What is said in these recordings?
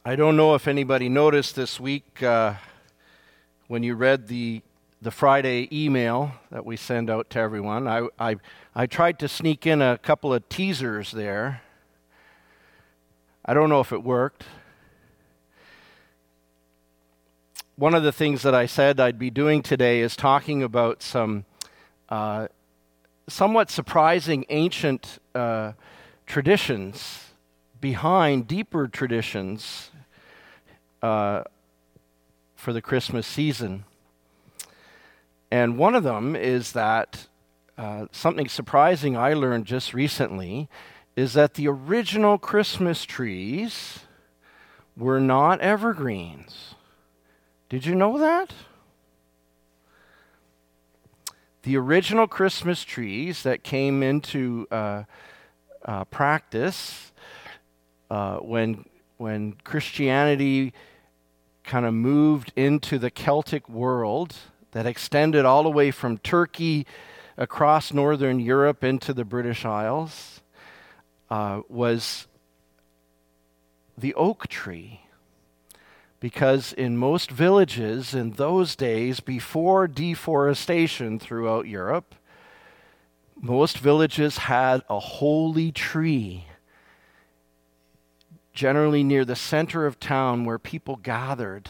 I don't know if anybody noticed this week when you read the Friday email that we send out to everyone. I tried to sneak in a couple of teasers there. I don't know if it worked. One of the things that I said I'd be doing today is talking about some somewhat surprising ancient traditions behind deeper traditions for the Christmas season. And one of them is that something surprising I learned just recently is that the original Christmas trees were not evergreens. Did you know that? The original Christmas trees that came into practice when Christianity kind of moved into the Celtic world that extended all the way from Turkey across northern Europe into the British Isles was the oak tree. Because in most villages in those days, before deforestation throughout Europe, most villages had a holy tree, generally near the center of town where people gathered.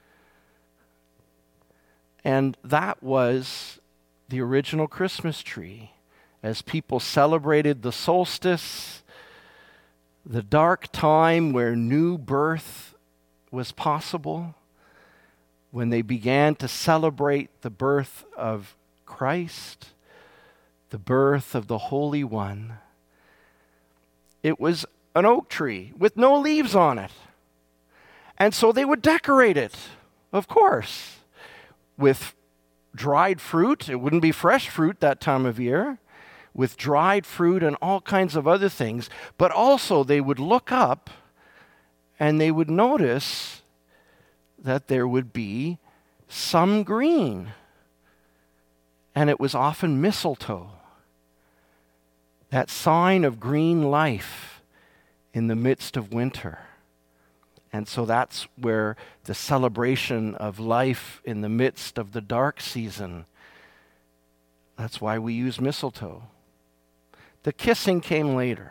And that was the original Christmas tree. As people celebrated the solstice, the dark time where new birth was possible, when they began to celebrate the birth of Christ, the birth of the Holy One, it was an oak tree with no leaves on it. And so they would decorate it, of course, with dried fruit. It wouldn't be fresh fruit that time of year, with dried fruit and all kinds of other things. But also they would look up and they would notice that there would be some green. And it was often mistletoe, that sign of green life in the midst of winter. And so that's where the celebration of life in the midst of the dark season, that's why we use mistletoe. The kissing came later.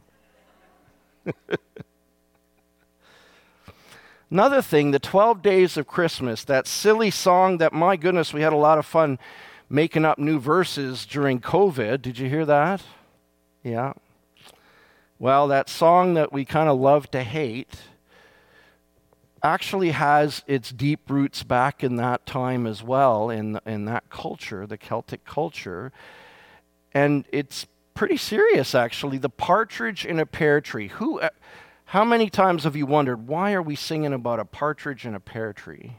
Another thing, the 12 Days of Christmas, that silly song that, my goodness, we had a lot of fun making up new verses during COVID. Did you hear that? Yeah. Well, that song that we kind of love to hate actually has its deep roots back in that time as well, in that culture, the Celtic culture. And it's pretty serious, actually. The partridge in a pear tree. How many times have you wondered, why are we singing about a partridge in a pear tree?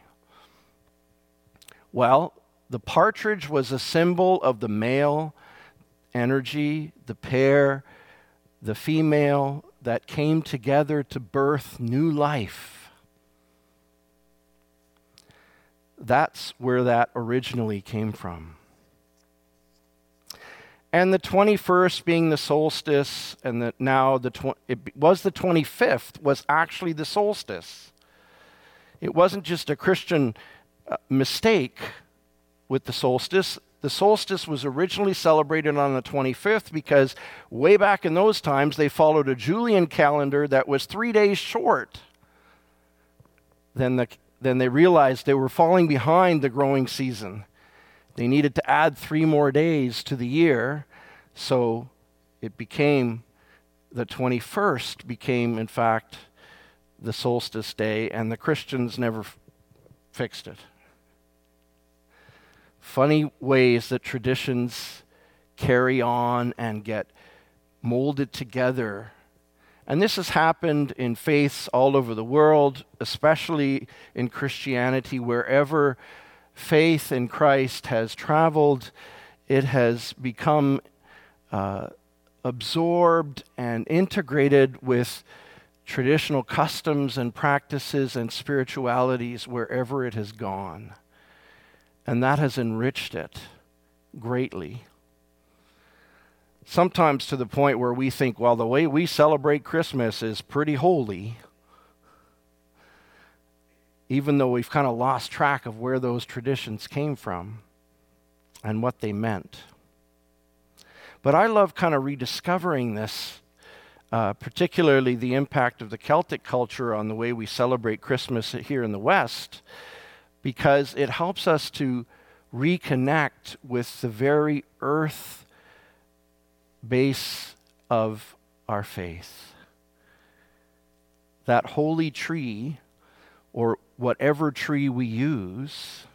Well, the partridge was a symbol of the male energy, the pair, the female that came together to birth new life. That's where that originally came from. And the 21st being the solstice, and it was the 25th, was actually the solstice. It wasn't just a Christian mistake with the solstice. The solstice was originally celebrated on the 25th because way back in those times, they followed a Julian calendar that was 3 days short. Then they realized they were falling behind the growing season. They needed to add 3 more days to the year, so it became, the 21st became, in fact, the solstice day, and the Christians never fixed it. Funny ways that traditions carry on and get molded together. And this has happened in faiths all over the world, especially in Christianity. Wherever faith in Christ has traveled, it has become absorbed and integrated with traditional customs and practices and spiritualities wherever it has gone. And that has enriched it greatly. Sometimes to the point where we think, well, the way we celebrate Christmas is pretty holy. even though we've kind of lost track of where those traditions came from and what they meant. But I love kind of rediscovering this, particularly the impact of the Celtic culture on the way we celebrate Christmas here in the West, because it helps us to reconnect with the very earth base of our faith. That holy tree, or whatever tree we use,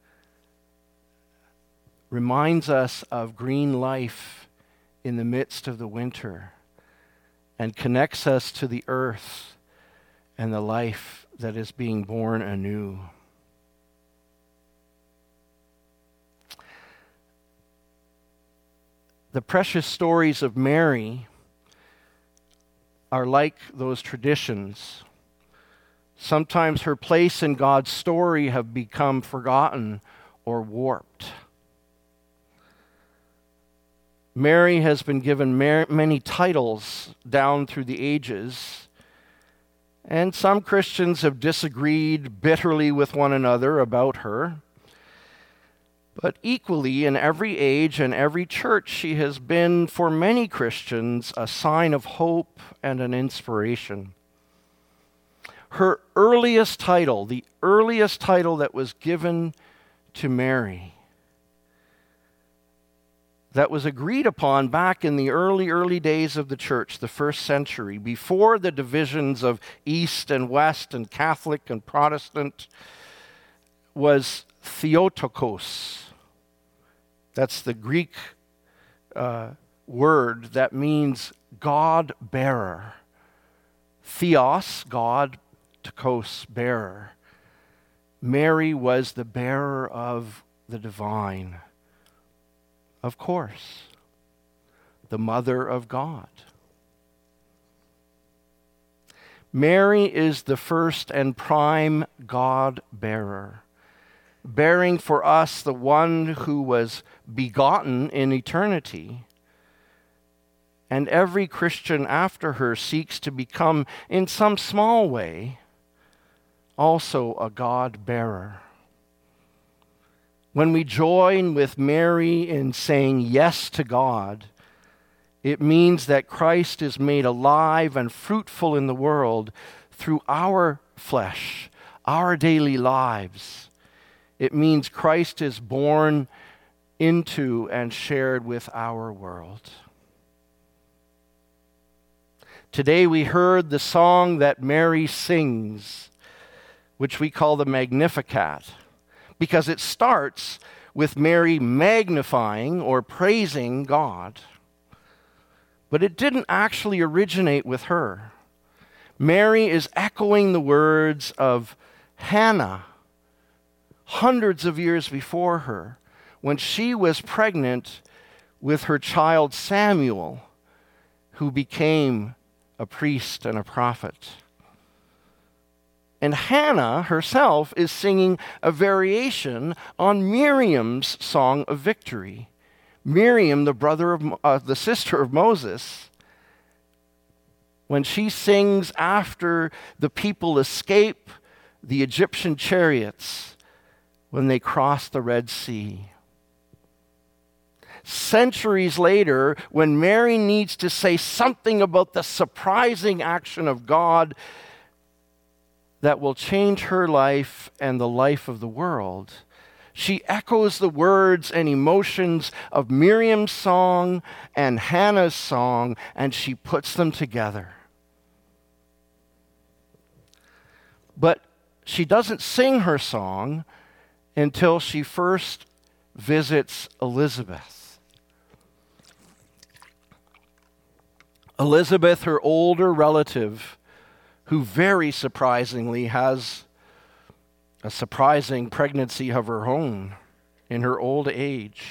reminds us of green life in the midst of the winter and connects us to the earth and the life that is being born anew. The precious stories of Mary are like those traditions. Sometimes her place in God's story have become forgotten or warped. Mary has been given many titles down through the ages, and some Christians have disagreed bitterly with one another about her. But equally, in every age and every church, she has been, for many Christians, a sign of hope and an inspiration. Her earliest title, the earliest title that was given to Mary, that was agreed upon back in the early days of the church, the first century, before the divisions of East and West and Catholic and Protestant, was Theotokos. That's the Greek word that means God-bearer. Theos, God, tokos, bearer. Mary was the bearer of the divine. Of course, the mother of God. Mary is the first and prime God-bearer, bearing for us the one who was begotten in eternity. And every Christian after her seeks to become, in some small way, also a God-bearer. When we join with Mary in saying yes to God, it means that Christ is made alive and fruitful in the world through our flesh, our daily lives. It means Christ is born into and shared with our world. Today we heard the song that Mary sings, which we call the Magnificat, because it starts with Mary magnifying or praising God. But it didn't actually originate with her. Mary is echoing the words of Hannah, hundreds of years before her, when she was pregnant with her child Samuel, who became a priest and a prophet. And Hannah herself is singing a variation on Miriam's song of victory. Miriam, the sister of Moses, when she sings after the people escape the Egyptian chariots when they cross the Red Sea. Centuries later, when Mary needs to say something about the surprising action of God that will change her life and the life of the world, she echoes the words and emotions of Miriam's song and Hannah's song, and she puts them together. But she doesn't sing her song until she first visits Elizabeth. Elizabeth, her older relative, who very surprisingly has a surprising pregnancy of her own in her old age.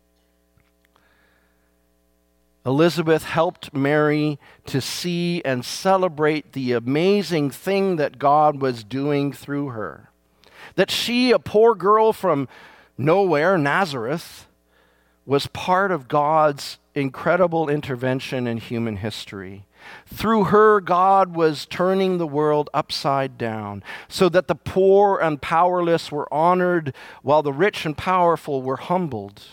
Elizabeth helped Mary to see and celebrate the amazing thing that God was doing through her. That she, a poor girl from nowhere, Nazareth, was part of God's incredible intervention in human history. Through her, God was turning the world upside down so that the poor and powerless were honored while the rich and powerful were humbled.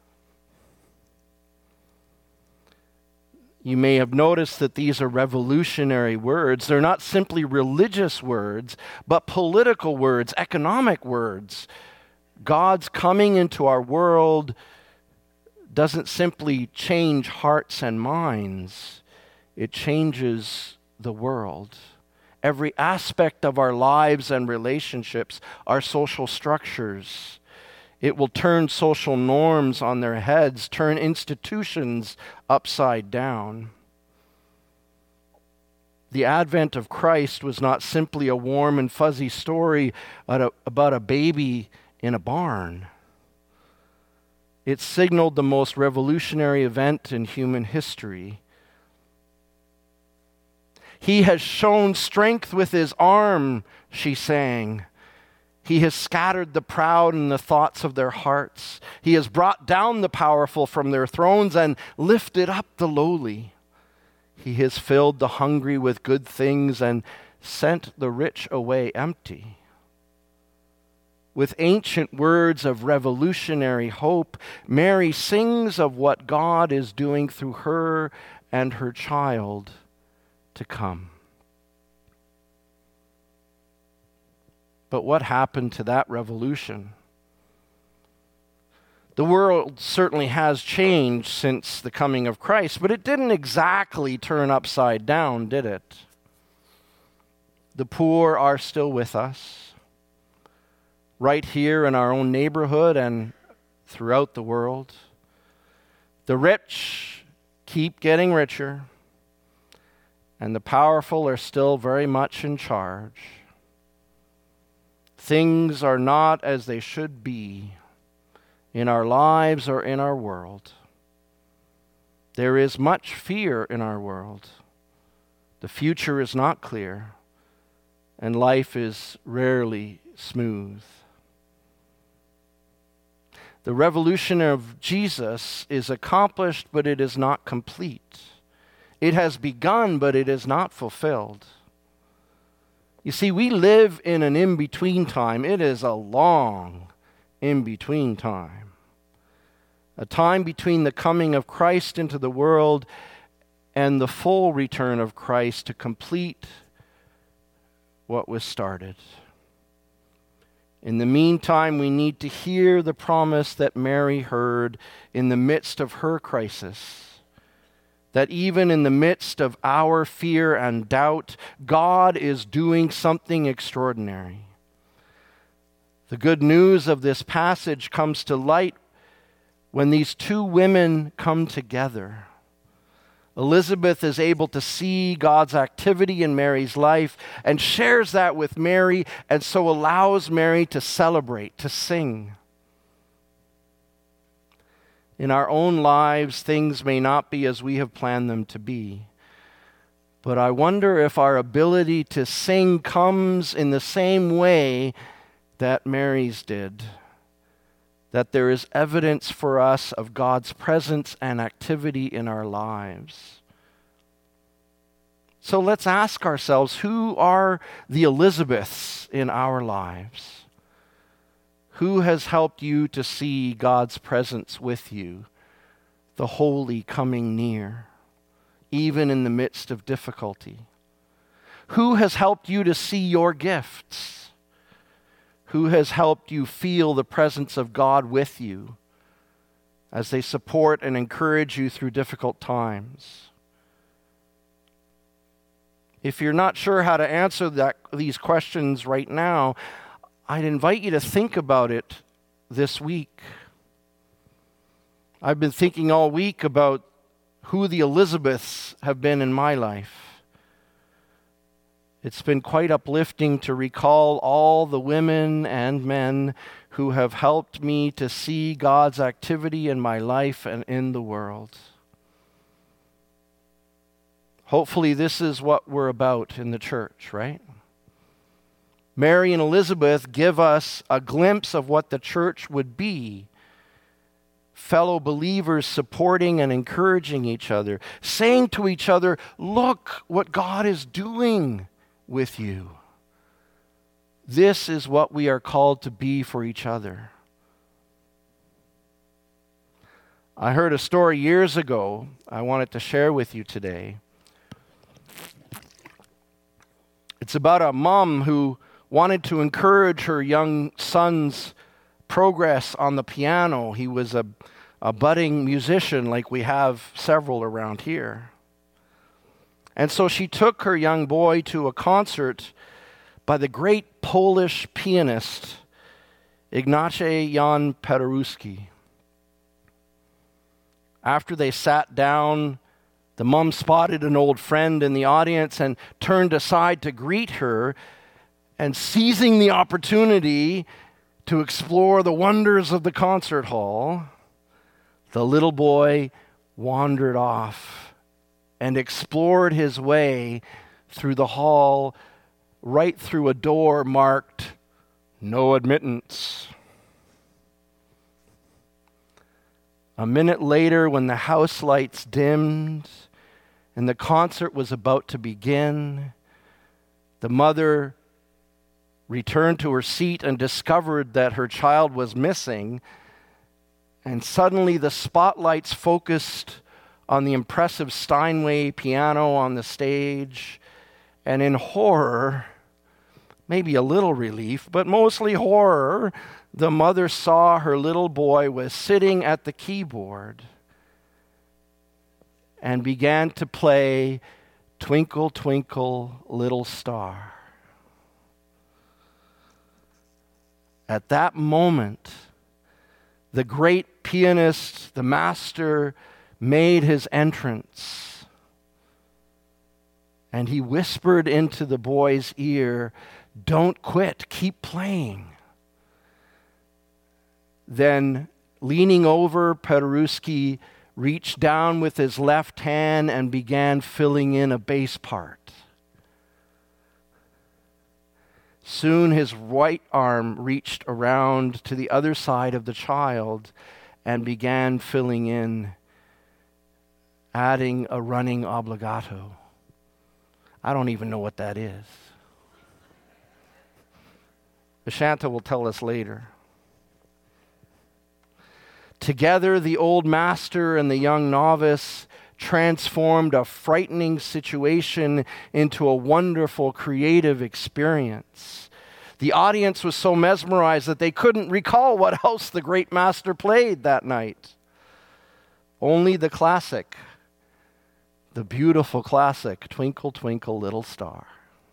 You may have noticed that these are revolutionary words. They're not simply religious words, but political words, economic words. God's coming into our world doesn't simply change hearts and minds. It changes the world. Every aspect of our lives and relationships, our social structures. It will turn social norms on their heads, turn institutions upside down. The advent of Christ was not simply a warm and fuzzy story about a baby in a barn. It signaled the most revolutionary event in human history. He has shown strength with his arm, she sang. He has scattered the proud in the thoughts of their hearts. He has brought down the powerful from their thrones and lifted up the lowly. He has filled the hungry with good things and sent the rich away empty. With ancient words of revolutionary hope, Mary sings of what God is doing through her and her child to come. But what happened to that revolution? The world certainly has changed since the coming of Christ, but it didn't exactly turn upside down, did it? The poor are still with us, right here in our own neighborhood and throughout the world. The rich keep getting richer, and the powerful are still very much in charge. Things are not as they should be in our lives or in our world. There is much fear in our world. The future is not clear, and life is rarely smooth. The revolution of Jesus is accomplished, but it is not complete. It has begun, but it is not fulfilled. You see, we live in an in-between time. It is a long in-between time. A time between the coming of Christ into the world and the full return of Christ to complete what was started. In the meantime, we need to hear the promise that Mary heard in the midst of her crisis, that even in the midst of our fear and doubt, God is doing something extraordinary. The good news of this passage comes to light when these two women come together. Elizabeth is able to see God's activity in Mary's life and shares that with Mary, and so allows Mary to celebrate, to sing. In our own lives, things may not be as we have planned them to be. But I wonder if our ability to sing comes in the same way that Mary's did. That there is evidence for us of God's presence and activity in our lives. So let's ask ourselves, who are the Elizabeths in our lives? Who has helped you to see God's presence with you, the holy coming near, even in the midst of difficulty? Who has helped you to see your gifts? Who has helped you feel the presence of God with you as they support and encourage you through difficult times? If you're not sure how to answer these questions right now, I'd invite you to think about it this week. I've been thinking all week about who the Elizabeths have been in my life. It's been quite uplifting to recall all the women and men who have helped me to see God's activity in my life and in the world. Hopefully this is what we're about in the church, right? Mary and Elizabeth give us a glimpse of what the church would be, fellow believers supporting and encouraging each other, saying to each other, look what God is doing with you. This is what we are called to be for each other. I heard a story years ago I wanted to share with you today. It's about a mom who wanted to encourage her young son's progress on the piano. He was a budding musician, like we have several around here. And so she took her young boy to a concert by the great Polish pianist Ignacy Jan Paderewski. After they sat down, the mom spotted an old friend in the audience and turned aside to greet her, and seizing the opportunity to explore the wonders of the concert hall, the little boy wandered off and explored his way through the hall, right through a door marked "No admittance." A minute later, when the house lights dimmed and the concert was about to begin, the mother returned to her seat and discovered that her child was missing. And suddenly the spotlights focused on the impressive Steinway piano on the stage. And in horror, maybe a little relief, but mostly horror, the mother saw her little boy was sitting at the keyboard and began to play "Twinkle, Twinkle, Little Star." At that moment, the great pianist, the master, made his entrance. And he whispered into the boy's ear, "Don't quit, keep playing." Then, leaning over, Paderewski reached down with his left hand and began filling in a bass part. Soon his right arm reached around to the other side of the child and began filling in, adding a running obbligato. I don't even know what that is. Ashanta will tell us later. Together, the old master and the young novice transformed a frightening situation into a wonderful creative experience. The audience was so mesmerized that they couldn't recall what else the great master played that night. Only the classic, the beautiful classic, "Twinkle, Twinkle, Little Star."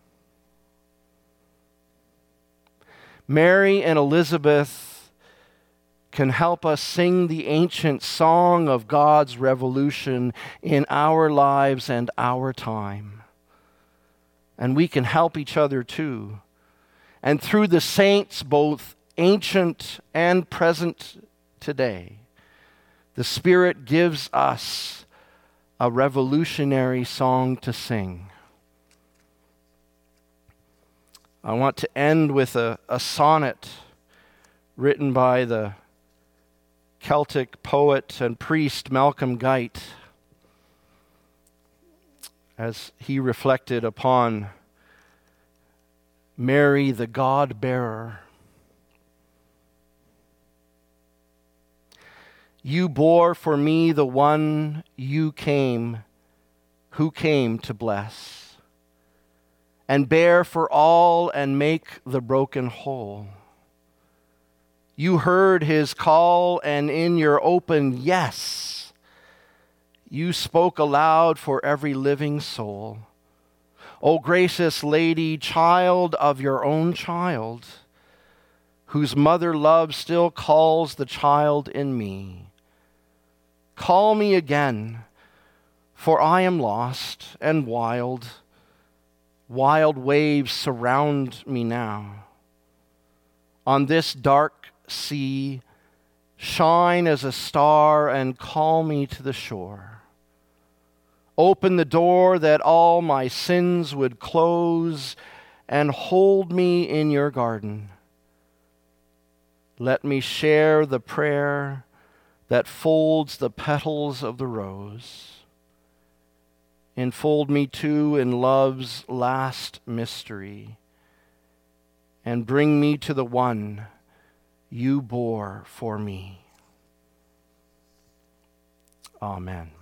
Mary and Elizabeth can help us sing the ancient song of God's revolution in our lives and our time. And we can help each other too. And through the saints, both ancient and present today, the Spirit gives us a revolutionary song to sing. I want to end with a sonnet written by the Celtic poet and priest Malcolm Guite, as he reflected upon Mary, the God-bearer. You bore for me the one who came to bless, and bear for all and make the broken whole. You heard his call, and in your open yes, you spoke aloud for every living soul. O gracious Lady, child of your own child, whose mother love still calls the child in me. Call me again, for I am lost and wild. Wild waves surround me now. On this dark sea, shine as a star and call me to the shore. Open the door that all my sins would close and hold me in your garden. Let me share the prayer that folds the petals of the rose. Enfold me too in love's last mystery, and bring me to the one you bore for me. Amen.